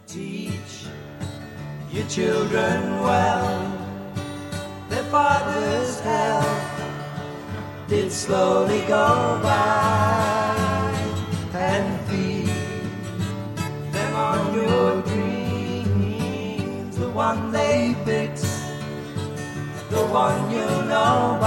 Teach your children well. Their father's health did slowly go by, and feed them on your dreams. The one they fix, the one you know by.